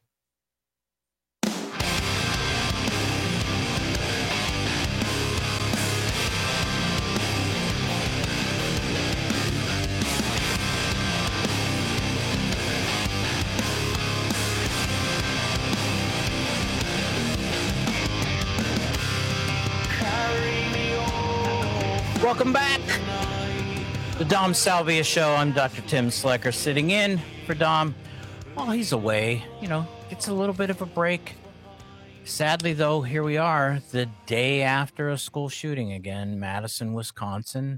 Welcome back. The Dom Salvia Show. I'm Dr. Tim Slecker sitting in for Dom. While he's away, gets a little bit of a break. Sadly, though, here we are the day after a school shooting again, Madison, Wisconsin.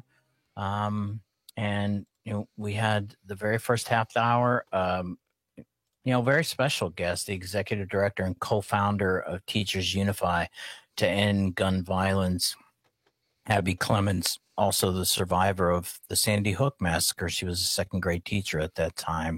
And we had the very first half hour, very special guest, the executive director and co-founder of Teachers Unify to End Gun Violence, Abby Clemens, also the survivor of the Sandy Hook massacre. She was a second grade teacher at that time.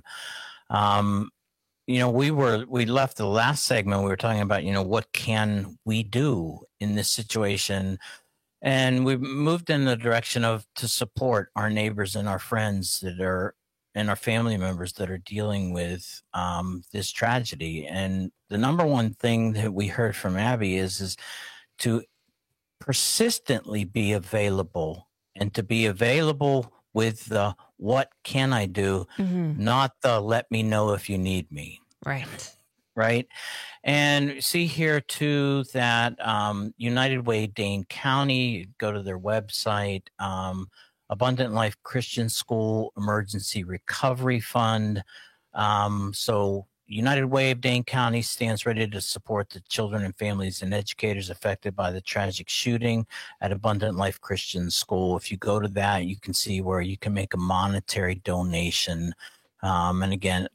We left the last segment. We were talking about, what can we do in this situation? And we moved in the direction of to support our neighbors and our friends and our family members that are dealing with this tragedy. And the number one thing that we heard from Abby is to persistently be available, and to be available with the what can I do, not the let me know if you need me. Right. And see here too that United Way Dane County, go to their website, Abundant Life Christian School Emergency Recovery Fund. So United Way of Dane County stands ready to support the children and families and educators affected by the tragic shooting at Abundant Life Christian School. If you go to that, you can see where you can make a monetary donation. And again,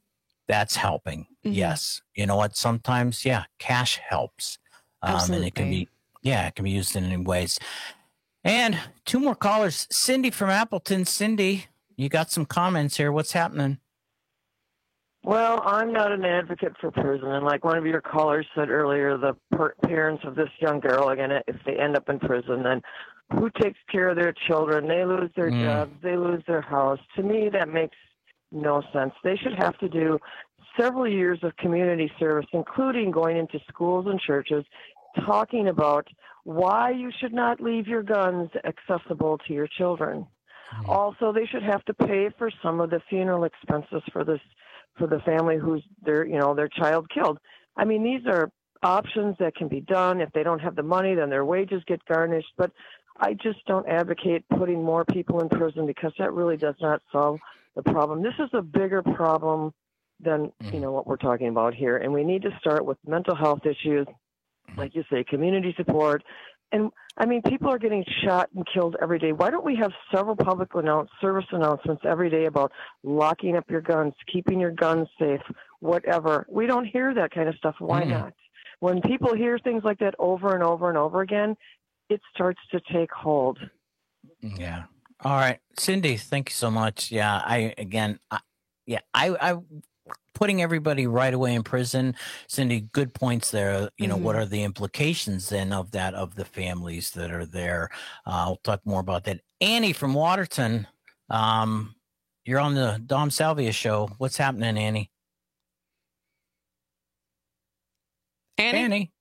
that's helping. Yes. You know what? Sometimes, cash helps. And it can be used in any ways. And 2 more callers. Cindy from Appleton. Cindy, you got some comments here. What's happening? Well, I'm not an advocate for prison. And like one of your callers said earlier, the parents of this young girl are going to, if they end up in prison, then who takes care of their children? They lose their jobs. They lose their house. To me, that makes no sense. They should have to do several years of community service, including going into schools and churches, talking about why you should not leave your guns accessible to your children. Also, they should have to pay for some of the funeral expenses for the family who's their child killed. I mean, these are options that can be done. If they don't have the money, then their wages get garnished. But I just don't advocate putting more people in prison because that really does not solve the problem. This is a bigger problem than what we're talking about here, and we need to start with mental health issues, like you say, community support. And I mean, people are getting shot and killed every day. Why don't we have several public service announcements every day about locking up your guns, keeping your guns safe, whatever? We don't hear that kind of stuff. Why not? When people hear things like that over and over and over again, it starts to take hold. Yeah. All right, Cindy, thank you so much. Yeah, I putting everybody right away in prison. Cindy, good points there. What are the implications then of that, of the families that are there? I'll talk more about that. Annie from Waterton, you're on the Dom Salvia show. What's happening, Annie? Annie?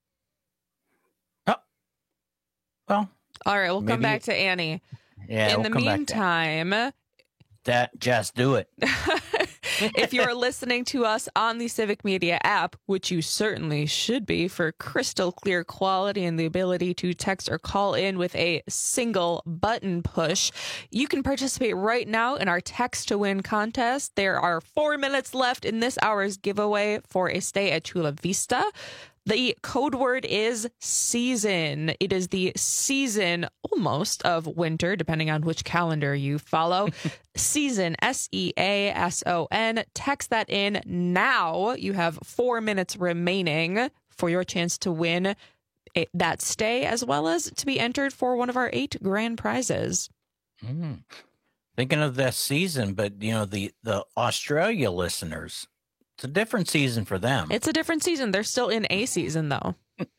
Oh, well. All right, we'll come back to Annie. Yeah. In the meantime, just do it. If you're listening to us on the Civic Media app, which you certainly should be for crystal clear quality and the ability to text or call in with a single button push, you can participate right now in our Text to Win contest. There are 4 minutes left in this hour's giveaway for a stay at Chula Vista. The code word is season. It is the season almost of winter, depending on which calendar you follow. Season, SEASON. Text that in now. You have 4 minutes remaining for your chance to win that stay, as well as to be entered for one of our 8 grand prizes. Thinking of this season, but the Australia listeners, it's a different season for them. It's a different season. They're still in a season, though.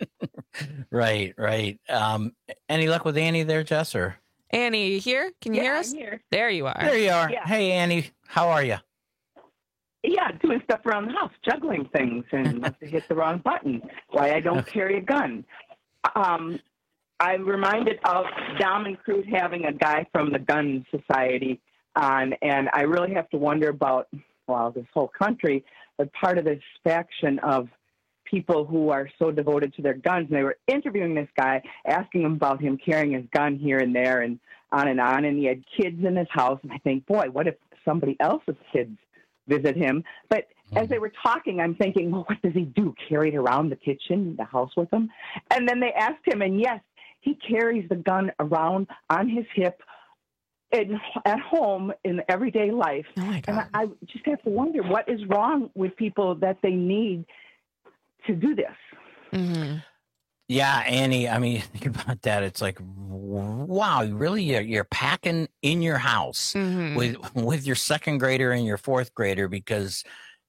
Right. Any luck with Annie there, Jess? Or Annie, you here? Can you hear us? I'm here. There you are. There you are. Yeah. Hey, Annie, how are you? Yeah, doing stuff around the house, juggling things, and must have hit the wrong button. Why I don't carry a gun. I'm reminded of Dom and Cruz having a guy from the Gun Society on, and I really have to wonder about, this whole country, but part of this faction of people who are so devoted to their guns. And they were interviewing this guy, asking him about him carrying his gun here and there and on. And he had kids in his house. And I think, boy, what if somebody else's kids visit him? But as they were talking, I'm thinking, well, what does he do? Carry it around the kitchen, the house with him? And then they asked him, and yes, he carries the gun around on his hip at home in everyday life. Oh my God. And I just have to wonder what is wrong with people that they need to do this. Mm-hmm. Yeah, Annie, I mean, think about that. It's like, wow, really? You're packing in your house with your second grader and your fourth grader because,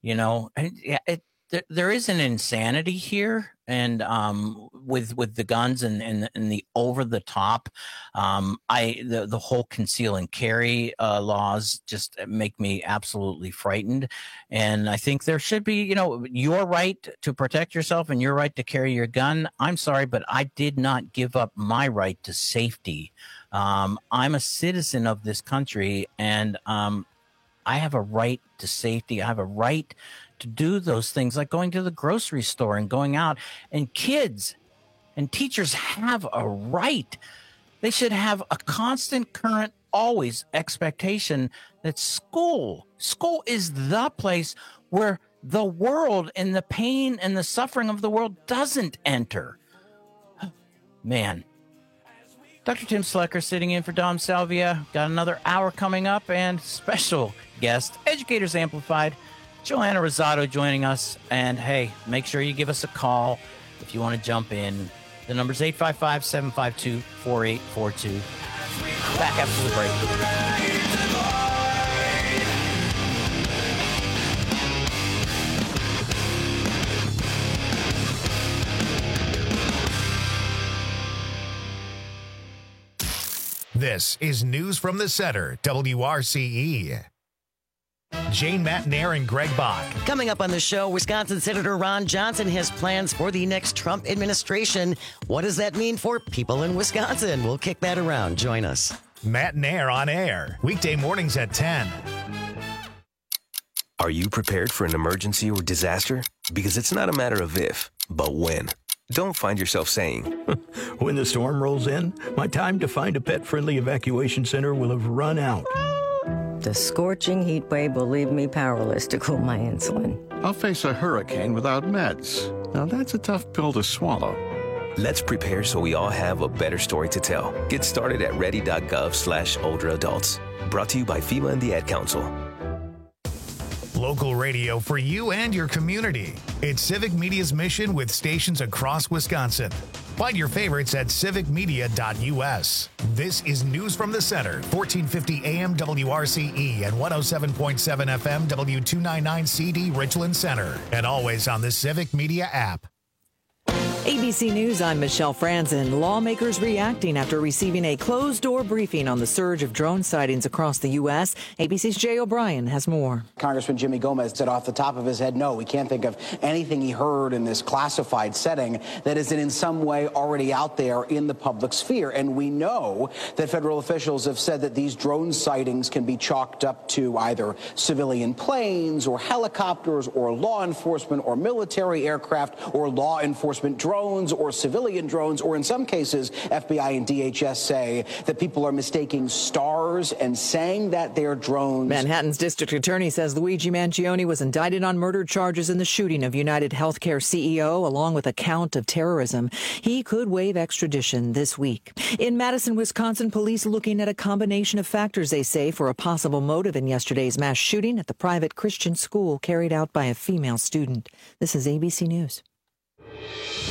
there is an insanity here. And with the guns and the over the top, the whole conceal and carry laws just make me absolutely frightened. And I think there should be, your right to protect yourself and your right to carry your gun. I'm sorry, but I did not give up my right to safety. I'm a citizen of this country, and I have a right to safety. I have a right to do those things like going to the grocery store and going out. And kids and teachers have a right. They should have a constant, current, always expectation that school is the place where the world and the pain and the suffering of the world doesn't enter. Man. Dr. Tim Slecker sitting in for Dom Salvia. Got another hour coming up, and special guest, Educators Amplified, Joanna Rosado joining us. And hey, make sure you give us a call if you want to jump in. The number's 855-752-4842. Back after the break. This is News from the Center, WRCE. Jane Matnair and Greg Bach. Coming up on the show, Wisconsin Senator Ron Johnson has plans for the next Trump administration. What does that mean for people in Wisconsin? We'll kick that around. Join us. Matnair on air, weekday mornings at 10. Are you prepared for an emergency or disaster? Because it's not a matter of if, but when. Don't find yourself saying, when the storm rolls in, my time to find a pet-friendly evacuation center will have run out. The scorching heat wave will leave me powerless to cool my insulin. I'll face a hurricane without meds. Now that's a tough pill to swallow. Let's prepare so we all have a better story to tell. Get started at ready.gov/older adults. Brought to you by FEMA and the Ad Council. Local radio for you and your community. It's Civic Media's mission with stations across Wisconsin. Find your favorites at civicmedia.us. This is News from the Center, 1450 AM WRCE and 107.7 FM W299 CD Richland Center. And always on the Civic Media app. ABC News, I'm Michelle Franzen. Lawmakers reacting after receiving a closed-door briefing on the surge of drone sightings across the U.S. ABC's Jay O'Brien has more. Congressman Jimmy Gomez said off the top of his head, no, we can't think of anything he heard in this classified setting that isn't in some way already out there in the public sphere. And we know that federal officials have said that these drone sightings can be chalked up to either civilian planes or helicopters or law enforcement or military aircraft or law enforcement drones or civilian drones, or in some cases, FBI and DHS say that people are mistaking stars and saying that they're drones. Manhattan's district attorney says Luigi Mangione was indicted on murder charges in the shooting of United Healthcare CEO, along with a count of terrorism. He could waive extradition this week. In Madison, Wisconsin, police looking at a combination of factors, they say, for a possible motive in yesterday's mass shooting at the private Christian school carried out by a female student. This is ABC News.